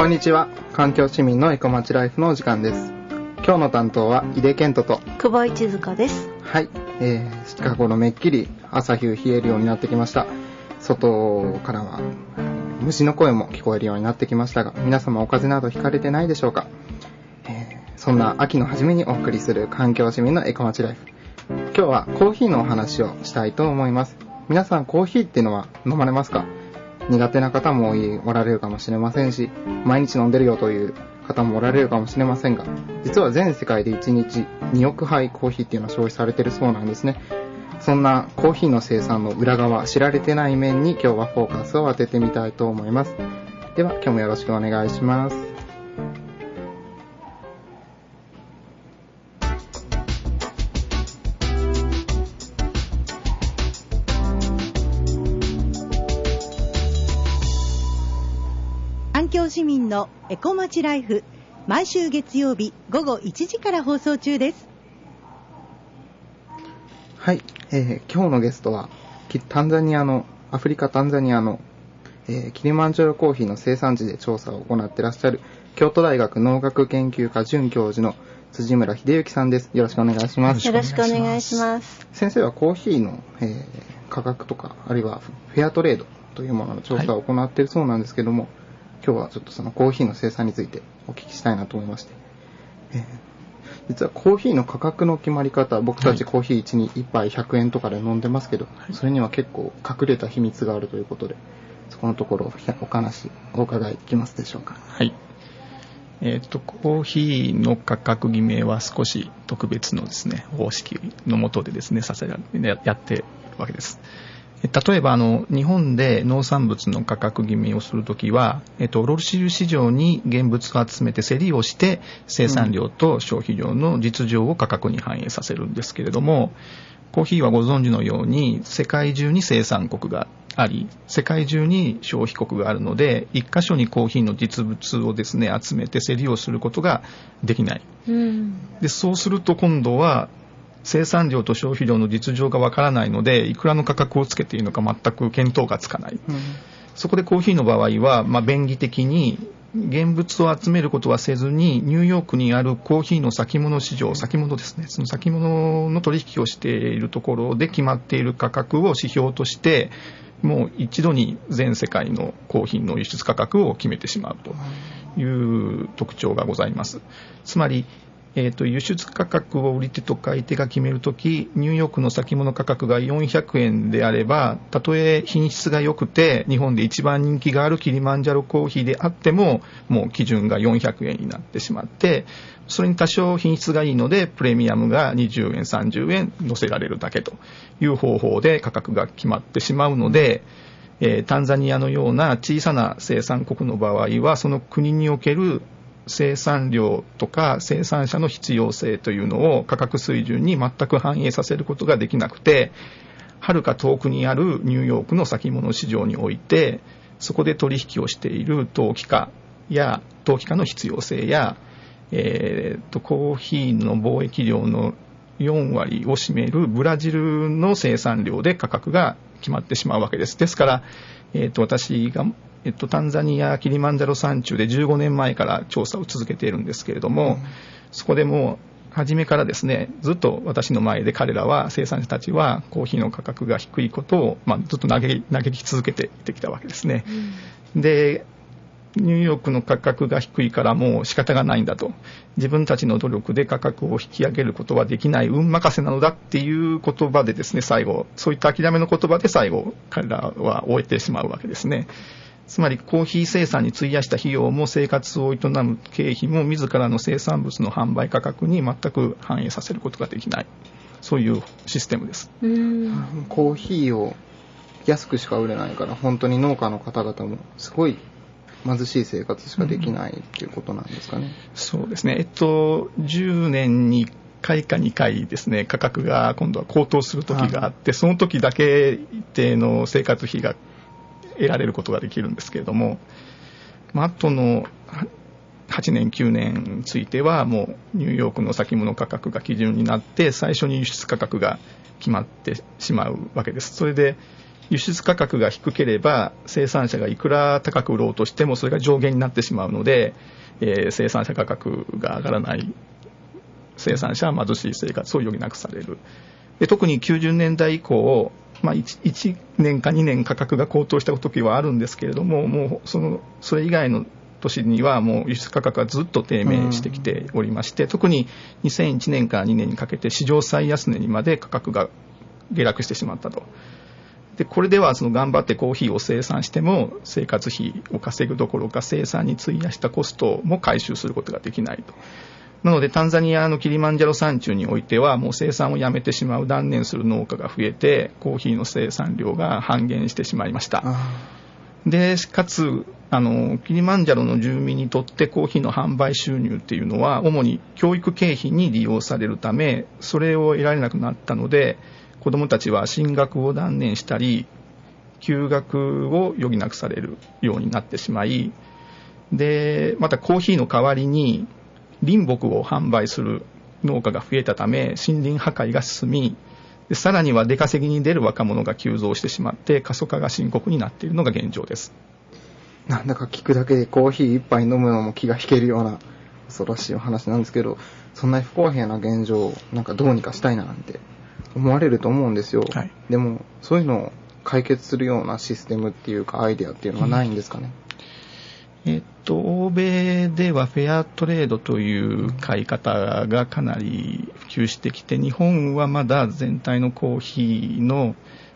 んにちは。環境市民のエコまちライフのお時間です。今日の担当は井出健人と久保一塚です。 はい、近頃めっきり朝夕冷えるようになってきました。外からは虫の声も聞こえるようになってきましたが、皆様お風邪などひかれてないでしょうか。そんな秋の初めにお送りする環境市民のエコまちライフ、今日はコーヒーのお話をしたいと思います。皆さんコーヒーっていうのは飲まれますか？苦手な方もおられるかもしれませんし、毎日飲んでるよという方もおられるかもしれませんが、実は全世界で1日2億杯コーヒーっていうのは消費されているそうなんですね。そんなコーヒーの生産の裏側、知られてない面に今日はフォーカスを当ててみたいと思います。では今日もよろしくお願いします。 環境市民のエコまちライフ、毎週月曜日午後1時から放送中です。 はい、今日のゲストはアフリカタンザニアの、キリマンジャロコーヒーの生産地で調査を行っていらっしゃる京都大学農学研究科准教授の辻村秀幸さんです。よろしくお願いします。 よろしくお願いします。 先生はコーヒーの、価格とかあるいはフェアトレードというものの調査を行っているそうなんですけども、今日はちょっとそのコーヒーの生産についてお聞きしたいなと思いまして、実はコーヒーの価格の決まり方、僕たちコーヒー1杯100円とかで飲んでますけど、それには結構隠れた秘密があるということで、そこのところお伺いできますでしょうか。 はい。コーヒーの価格決めは少し特別のですね、方式の下でですね、やっているわけです。例えば日本で農産物の価格決めをするときは、卸市場に現物を集めて競りをして生産量と消費量の実情を価格に反映させるんですけれども、コーヒーはご存知のように世界中に生産国があり、世界中に消費国があるので、一箇所にコーヒーの実物をですね集めて競りをすることができない。で、そうすると今度は生産量と消費量の実情がわからないので、いくらの価格をつけていいのか全く見当がつかない。そこでコーヒーの場合は、便宜的に現物を集めることはせずに、ニューヨークにあるコーヒーの先物市場、先物ですね、その先物の取引をしているところで決まっている価格を指標として、もう一度に全世界のコーヒーの輸出価格を決めてしまうという特徴がございます。つまり輸出価格を売り手と買い手が決めるとき、ニューヨークの先物価格が400円であれば、たとえ品質が良くて日本で一番人気があるキリマンジャロコーヒーであっても、もう基準が400円になってしまって、それに多少品質がいいのでプレミアムが20円30円乗せられるだけという方法で価格が決まってしまうので、タンザニアのような小さな生産国の場合は、その国における生産量とか生産者の必要性というのを価格水準に全く反映させることができなくて、はるか遠くにあるニューヨークの先物市場において、そこで取引をしている投機家の必要性や、コーヒーの貿易量の4割を占めるブラジルの生産量で価格が決まってしまうわけです。ですから、私がタンザニアキリマンジャロ山中で15年前から調査を続けているんですけれども、そこでもう初めからですね、ずっと私の前で生産者たちはコーヒーの価格が低いことを、ずっと嘆き続けてきたわけですね。で、ニューヨークの価格が低いからもう仕方がないんだと、自分たちの努力で価格を引き上げることはできない、運任せなのだっていう言葉でですね、最後そういった諦めの言葉で最後彼らは終えてしまうわけですね。つまりコーヒー生産に費やした費用も生活を営む経費も自らの生産物の販売価格に全く反映させることができない、そういうシステムです。 コーヒーを安くしか売れないから、本当に農家の方々もすごい貧しい生活しかできないっていうことなんですかね。 そうですね。10年に1回か2回ですね、価格が今度は高騰する時があって、その時だけ一定の生活費が得られることができるんですけれども、あとの8年9年についてはもうニューヨークの先物価格が基準になって、最初に輸出価格が決まってしまうわけです。それで輸出価格が低ければ生産者がいくら高く売ろうとしてもそれが上限になってしまうので、生産者価格が上がらない、生産者は貧しい生活を余儀なくされる。で特に90年代以降、1年か2年価格が高騰した時はあるんですけれども、もうそれ以外の年にはもう輸出価格がずっと低迷してきておりまして、特に2001年から2年にかけて史上最安値にまで価格が下落してしまったと。でこれでは頑張ってコーヒーを生産しても生活費を稼ぐどころか生産に費やしたコストも回収することができないと。なのでタンザニアのキリマンジャロ山中においてはもう生産をやめてしまう、断念する農家が増えてコーヒーの生産量が半減してしまいました。でかつキリマンジャロの住民にとってコーヒーの販売収入っていうのは主に教育経費に利用されるため、それを得られなくなったので子どもたちは進学を断念したり休学を余儀なくされるようになってしまい、でまたコーヒーの代わりに林木を販売する農家が増えたため森林破壊が進み、でさらには出稼ぎに出る若者が急増してしまって過疎化が深刻になっているのが現状です。 なんだか聞くだけでコーヒー一杯飲むのも気が引けるような恐ろしいお話なんですけど、そんな不公平な現状をなんかどうにかしたいななんて思われると思うんですよ、 はい、 でもそういうのを解決するようなシステムっていうかアイデアっていうのはないんですかね。 欧米ではフェアトレードという買い方がかなり普及してきて、日本はまだ全体のコーヒーの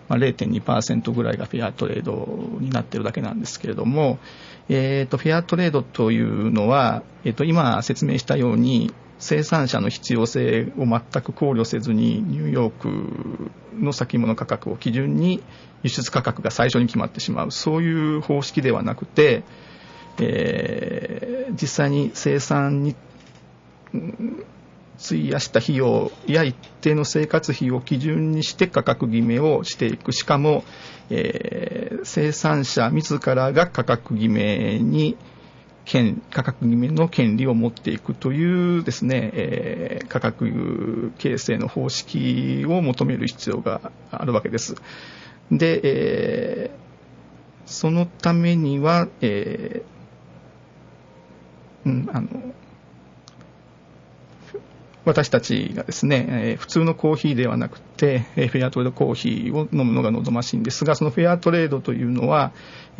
0.2% ぐらいがフェアトレードになっているだけなんですけれども、フェアトレードというのは、今説明したように生産者の必要性を全く考慮せずにニューヨークの先物価格を基準に輸出価格が最初に決まってしまう、そういう方式ではなくて、実際に生産に費やした費用や一定の生活費を基準にして価格決めをしていく。しかも、生産者自らが価格決めの権利を持っていくというですね、価格形成の方式を求める必要があるわけです。で、そのためには、私たちがですね、普通のコーヒーではなくてフェアトレードコーヒーを飲むのが望ましいんですが、そのフェアトレードというのは、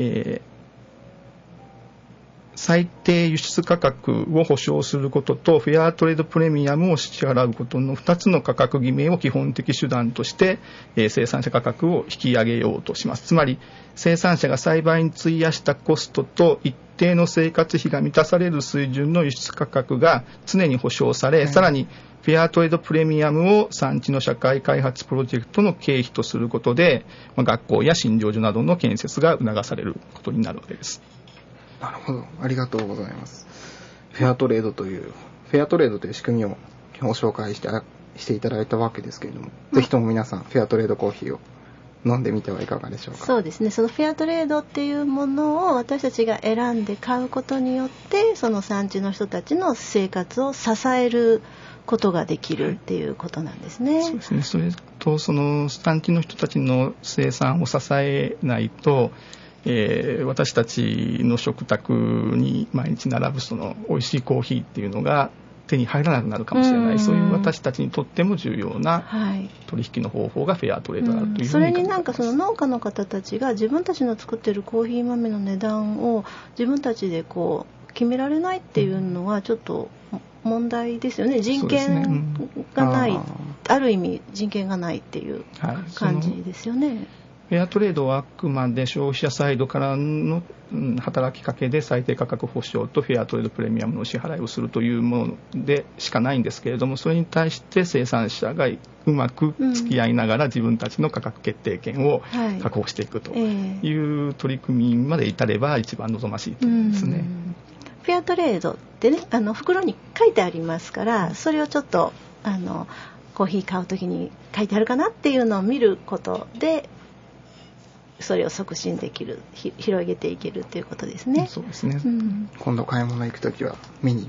最低輸出価格を保証することとフェアトレードプレミアムを支払うことの2つの価格決めを基本的手段として、生産者価格を引き上げようとします。つまり生産者が栽培に費やしたコストと一定の生活費が満たされる水準の輸出価格が常に保証され、さらにフェアトレードプレミアムを産地の社会開発プロジェクトの経費とすることで、学校や診療所などの建設が促されることになるわけです。 なるほど、ありがとうございます。フェアトレードという仕組みをご紹介していただいたわけですけれども、ぜひとも皆さんフェアトレードコーヒーを飲んでみてはいかがでしょうか。 そうですね、そのフェアトレードっていうものを私たちが選んで買うことによって、その産地の人たちの生活を支えることができるっていうことなんですね。 そうですね。それとその産地の人たちの生産を支えないと、私たちの食卓に毎日並ぶその美味しいコーヒーっていうのが手に入らなくなるかもしれない、そういう私たちにとっても重要な取引の方法がフェアトレードだというふうに考えています。 それになんかその農家の方たちが自分たちの作っているコーヒー豆の値段を自分たちでこう決められないっていうのはちょっと問題ですよね。人権がない、ある意味人権がないっていう感じですよね。 フェアトレードはあくまで消費者サイドからの働きかけで最低価格保証とフェアトレードプレミアムの支払いをするというものでしかないんですけれども、それに対して生産者がうまく付き合いながら自分たちの価格決定権を確保していくという取り組みまで至れば一番望ましいと思うんですね。 フェアトレードってね、袋に書いてありますから、それをちょっとコーヒー買うときに書いてあるかなっていうのを見ることでそれを促進できる、広げていけるということですね。 そうですね、 今度買い物行くときは見に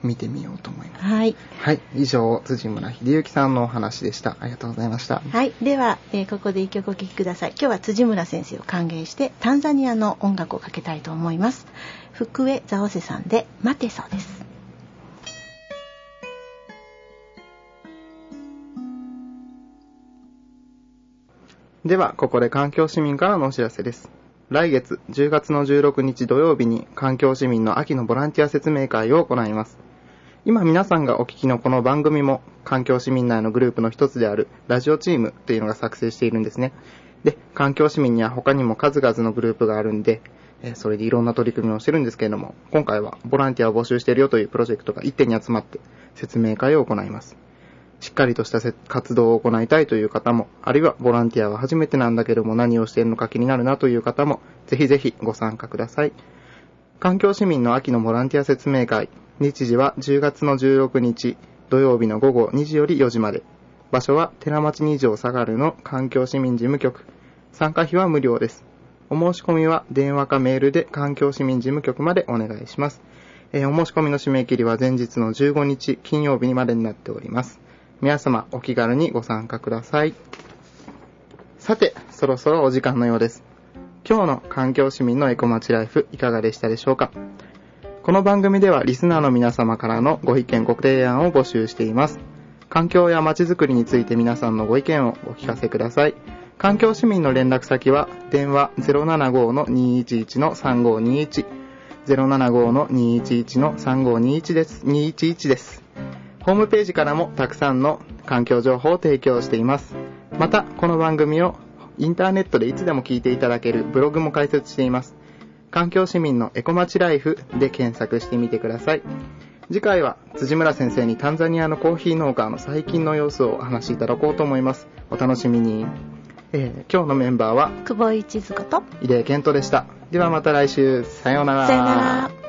見てみようと思います。 はい。 はい。以上、辻村秀幸さんのお話でした。ありがとうございました。 はい。では、ここで一曲お聴きください。今日は辻村先生を歓迎して、タンザニアの音楽をかけたいと思います。福江ザオセさんで、待てそうです。 では、ここで環境市民からのお知らせです。来月10月の16日土曜日に環境市民の秋のボランティア説明会を行います。今皆さんがお聞きのこの番組も環境市民内のグループの一つであるラジオチームというのが作成しているんですね。で、環境市民には他にも数々のグループがあるんで、それでいろんな取り組みをしてるんですけれども、今回はボランティアを募集しているよというプロジェクトが一点に集まって説明会を行います。しっかりとした活動を行いたいという方も、あるいはボランティアは初めてなんだけども何をしているのか気になるなという方も、ぜひぜひご参加ください。環境市民の秋のボランティア説明会、日時は10月の16日土曜日の午後2時より4時まで。場所は寺町2条下がるの環境市民事務局。参加費は無料です。お申し込みは電話かメールで環境市民事務局までお願いします。お申し込みの締め切りは前日の15日金曜日にまでになっております。皆様お気軽にご参加ください。さて、そろそろお時間のようです。今日の環境市民のエコまちライフいかがでしたでしょうか。この番組ではリスナーの皆様からのご意見ご提案を募集しています。環境やまちづくりについて皆さんのご意見をお聞かせください。環境市民の連絡先は電話 075-211-3521 075-211-3521 です。211です。ホームページからもたくさんの環境情報を提供しています。また、この番組をインターネットでいつでも聞いていただけるブログも開設しています。環境市民のエコまちライフで検索してみてください。次回は辻村先生にタンザニアのコーヒー農家の最近の様子をお話しいただこうと思います。お楽しみに。今日のメンバーは久保井千鶴子と井出健人でした。ではまた来週。さようなら。 さようなら。